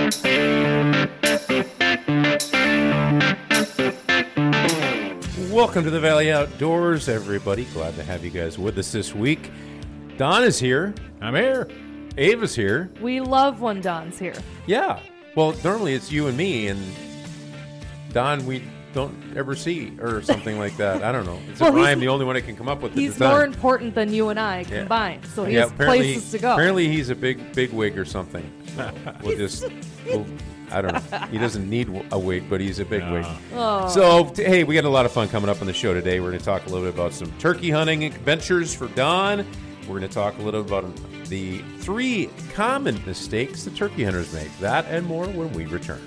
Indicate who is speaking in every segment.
Speaker 1: Welcome to the Valley Outdoors, everybody. Glad to have you guys with us this week. Don is here.
Speaker 2: I'm here.
Speaker 1: Ava's here.
Speaker 3: We love when Don's here.
Speaker 1: Yeah. Well, normally it's you and me, and Don we don't ever see, or something like that. I don't know. I'm the only one that can come up with it.
Speaker 3: He's more important than you and I combined, so he has places to go.
Speaker 1: Apparently he's a big wig or something. I don't know. He doesn't need a wig, but he's a big wig.
Speaker 3: Oh.
Speaker 1: So, hey, we got a lot of fun coming up on the show today. We're going to talk a little bit about some turkey hunting adventures for Don. We're going to talk a little about the 3 common mistakes the turkey hunters make. That and more when we return.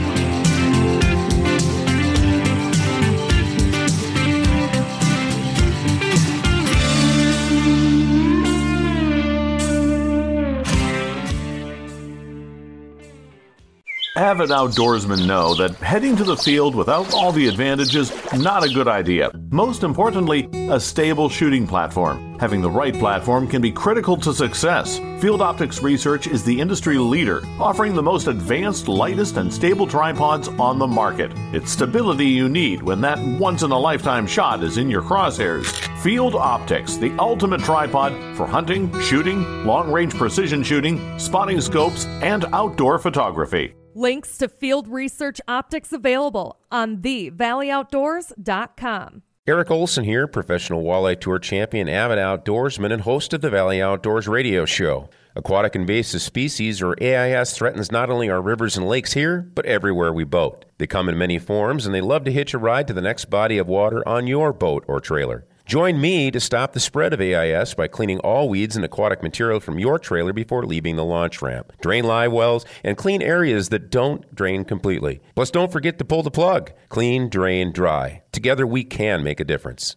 Speaker 4: Avid outdoorsmen know that heading to the field without all the advantages, not a good idea. Most importantly, a stable shooting platform. Having the right platform can be critical to success. Field Optics Research is the industry leader, offering the most advanced, lightest, and stable tripods on the market. It's stability you need when that once-in-a-lifetime shot is in your crosshairs. Field Optics, the ultimate tripod for hunting, shooting, long-range precision shooting, spotting scopes, and outdoor photography.
Speaker 3: Links to Field Research Optics available on thevalley.outdoors.com.
Speaker 1: Eric Olson here, professional walleye tour champion, avid outdoorsman, and host of the Valley Outdoors radio show. Aquatic invasive species, or AIS, threatens not only our rivers and lakes here, but everywhere we boat. They come in many forms, and they love to hitch a ride to the next body of water on your boat or trailer. Join me to stop the spread of AIS by cleaning all weeds and aquatic material from your trailer before leaving the launch ramp. Drain live wells and clean areas that don't drain completely. Plus, don't forget to pull the plug. Clean, drain, dry. Together, we can make a difference.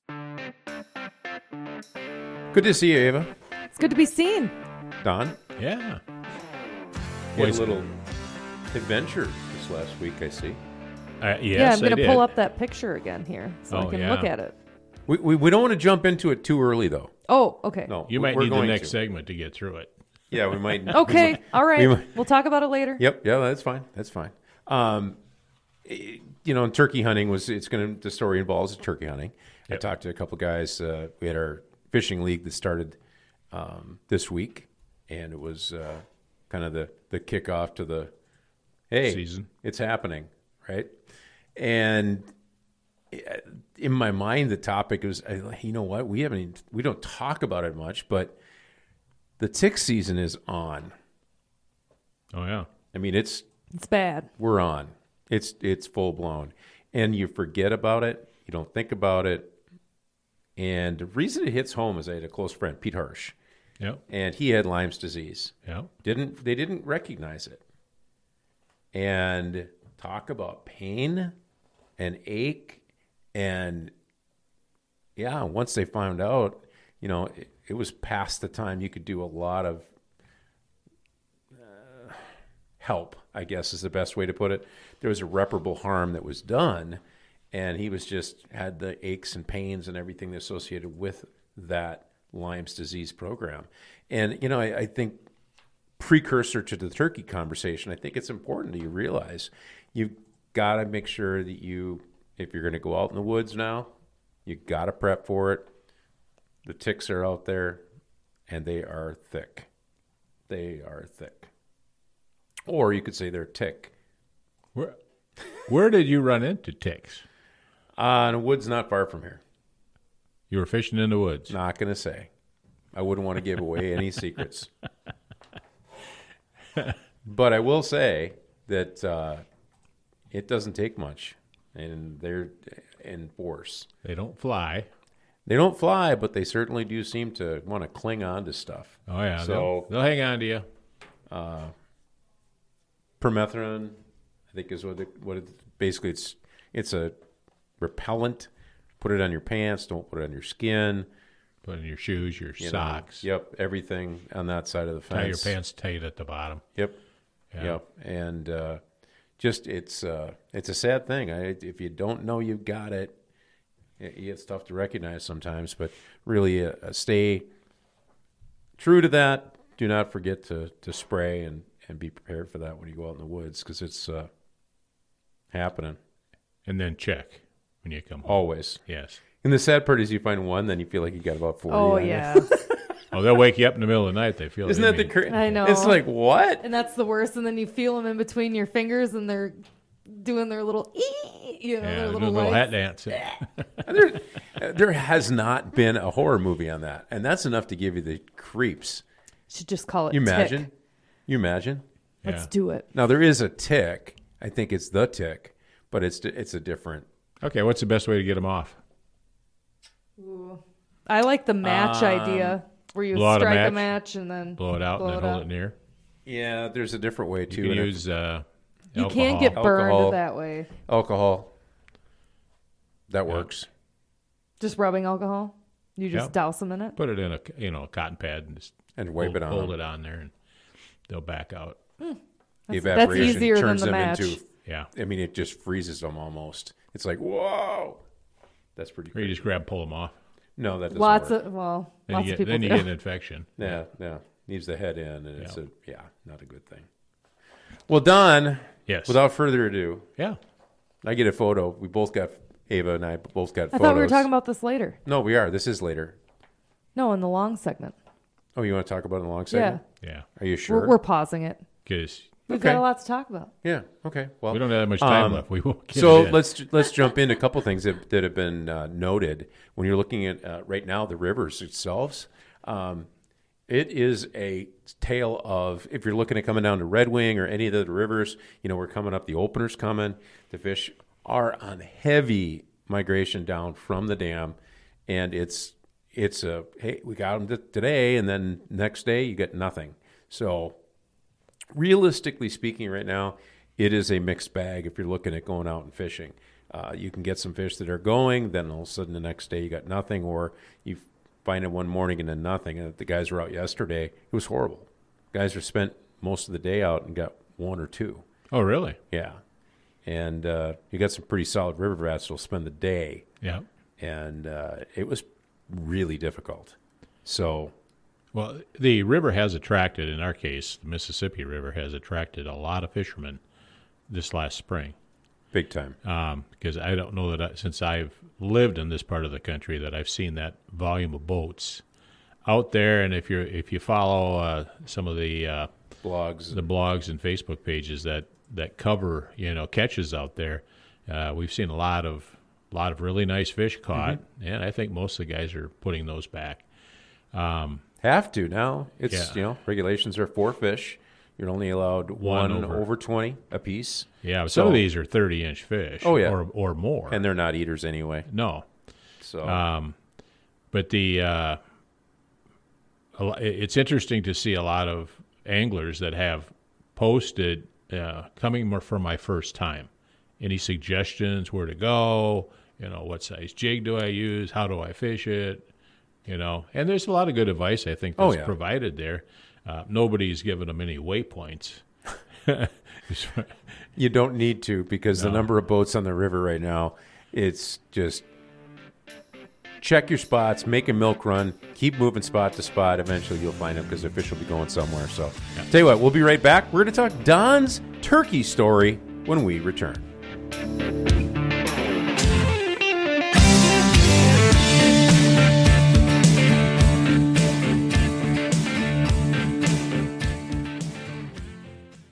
Speaker 1: Good to see you, Ava.
Speaker 3: It's good to be seen.
Speaker 1: Don?
Speaker 2: Yeah.
Speaker 1: You had a little adventure this last week, I see.
Speaker 3: Yeah, I'm going to pull up that picture again here so I can look at it.
Speaker 1: We don't want to jump into it too early, though.
Speaker 3: Oh, okay.
Speaker 1: No,
Speaker 2: you might need the next segment to get through it.
Speaker 1: Yeah, we might.
Speaker 3: Okay, all right. We'll talk about it later.
Speaker 1: Yep, yeah, that's fine. That's fine. Turkey hunting the story involves turkey hunting. Yep. I talked to a couple guys. We had our fishing league that started this week, and it was kind of the kickoff to the
Speaker 2: season.
Speaker 1: It's happening, right? And in my mind, the topic was, you know what? We don't talk about it much, but the tick season is on.
Speaker 2: Oh yeah.
Speaker 1: I mean, it's
Speaker 3: bad.
Speaker 1: We're on. It's full blown, and you forget about it. You don't think about it. And the reason it hits home is I had a close friend, Pete Hirsch.
Speaker 2: Yep.
Speaker 1: And he had Lyme's disease.
Speaker 2: Yep.
Speaker 1: They didn't recognize it. And talk about pain and ache. And yeah, once they found out, it was past the time you could do a lot of help, I guess is the best way to put it. There was irreparable harm that was done, and he had the aches and pains and everything associated with that Lyme's disease program. And, I think precursor to the turkey conversation, I think it's important that you realize you've got to make sure that if you're going to go out in the woods now, you got to prep for it. The ticks are out there, and they are thick. They are thick. Or you could say they're tick.
Speaker 2: Where did you run into ticks?
Speaker 1: In the woods not far from here.
Speaker 2: You were fishing in the woods?
Speaker 1: Not going to say. I wouldn't want to give away any secrets. But I will say that it doesn't take much. And they're in force.
Speaker 2: They don't fly.
Speaker 1: They don't fly, but they certainly do seem to want to cling on to stuff.
Speaker 2: Oh, yeah.
Speaker 1: So
Speaker 2: they'll hang on to you.
Speaker 1: Permethrin, I think, is basically it's a repellent. Put it on your pants. Don't put it on your skin.
Speaker 2: Put it in your shoes, your socks.
Speaker 1: Yep, everything on that side of the fence.
Speaker 2: Tie your pants tight at the bottom.
Speaker 1: Yep. Yeah. Yep. And it's a sad thing. If you don't know you've got it, it's tough to recognize sometimes. But really, stay true to that. Do not forget to spray and and be prepared for that when you go out in the woods because it's happening.
Speaker 2: And then check when you come home.
Speaker 1: Always.
Speaker 2: Yes.
Speaker 1: And the sad part is you find one, then you feel like you got about 40.
Speaker 3: Oh, yeah.
Speaker 2: Oh, they'll wake you up in the middle of the night. They feel.
Speaker 1: Isn't that the
Speaker 3: I know.
Speaker 1: It's like, what?
Speaker 3: And that's the worst. And then you feel them in between your fingers, and they're doing their little, their
Speaker 2: little hat dance. Yeah.
Speaker 1: There has not been a horror movie on that, and that's enough to give you the creeps.
Speaker 3: Should just call it.
Speaker 1: You imagine?
Speaker 3: Tick.
Speaker 1: You imagine?
Speaker 3: Let's do it.
Speaker 1: Now there is a Tick. I think it's the Tick, but it's a different.
Speaker 2: Okay, what's the best way to get them off?
Speaker 3: Ooh. I like the match idea, where you strike a match and then
Speaker 2: blow it out and then hold it near.
Speaker 1: Yeah, there's a different way too.
Speaker 2: You can use
Speaker 3: you can't get burned that way.
Speaker 1: Alcohol. That works.
Speaker 3: Just rubbing alcohol. You just douse them in it.
Speaker 2: Put it in a cotton pad and
Speaker 1: wipe it on.
Speaker 2: Hold it on there, and they'll back out.
Speaker 1: The evaporation
Speaker 3: that's easier
Speaker 1: turns
Speaker 3: than the
Speaker 1: them
Speaker 3: match.
Speaker 1: into.
Speaker 2: Yeah.
Speaker 1: I mean, it just freezes them almost. It's like, whoa. That's pretty.
Speaker 2: Or you just grab, pull them off.
Speaker 1: No, that doesn't
Speaker 3: lots
Speaker 1: work.
Speaker 3: Lots of people
Speaker 2: then
Speaker 3: do.
Speaker 2: you get an infection.
Speaker 1: Yeah. Needs the head in, and it's not a good thing. Well, Don.
Speaker 2: Yes.
Speaker 1: Without further ado.
Speaker 2: Yeah.
Speaker 1: I get a photo. We both got Ava and I both got
Speaker 3: I
Speaker 1: photos.
Speaker 3: thought we were talking about this later.
Speaker 1: No, we are. This is later.
Speaker 3: No, in the long segment.
Speaker 1: Oh, you want to talk about it in the long segment?
Speaker 2: Yeah.
Speaker 1: Are you sure?
Speaker 3: We're pausing it.
Speaker 2: Because
Speaker 3: we've got a lot to talk about.
Speaker 1: Yeah. Okay. Well,
Speaker 2: we don't have that much time left. We won't.
Speaker 1: So let's jump into a couple things that have been noted when you're looking at right now the rivers themselves. It is a tale of, if you're looking at coming down to Red Wing or any of the rivers, we're coming up. The opener's coming. The fish are on heavy migration down from the dam, and it's a hey, we got them today, and then next day you get nothing. So realistically speaking, right now it is a mixed bag. If you're looking at going out and fishing, you can get some fish that are going, then all of a sudden the next day you got nothing, or you find it one morning and then nothing. And the guys were out yesterday. It was horrible. Guys are spent most of the day out and got one or two.
Speaker 2: Oh, really?
Speaker 1: Yeah. And you got some pretty solid river rats that'll spend the day.
Speaker 2: Yeah.
Speaker 1: And it was really difficult. So,
Speaker 2: well, the river has attracted, in our case, the Mississippi River has attracted a lot of fishermen this last spring.
Speaker 1: Big time.
Speaker 2: Because I don't know that since I've lived in this part of the country that I've seen that volume of boats out there. And if you follow some of the blogs and Facebook pages that cover catches out there, we've seen a lot of really nice fish caught, and I think most of the guys are putting those back.
Speaker 1: Have to now. It's regulations are 4 fish. You're only allowed one over 20 a piece.
Speaker 2: Yeah, but some of these are 30-inch fish.
Speaker 1: Oh, yeah.
Speaker 2: or more,
Speaker 1: and they're not eaters anyway.
Speaker 2: No.
Speaker 1: So,
Speaker 2: but it's interesting to see a lot of anglers that have posted coming for my first time. Any suggestions where to go? What size jig do I use? How do I fish it? And there's a lot of good advice I think that's provided there. Nobody's given them any waypoints.
Speaker 1: You don't need to, because the number of boats on the river right now, it's just check your spots, make a milk run, keep moving spot to spot. Eventually you'll find them because the fish will be going somewhere. So tell you what, we'll be right back. We're going to talk Don's turkey story when we return.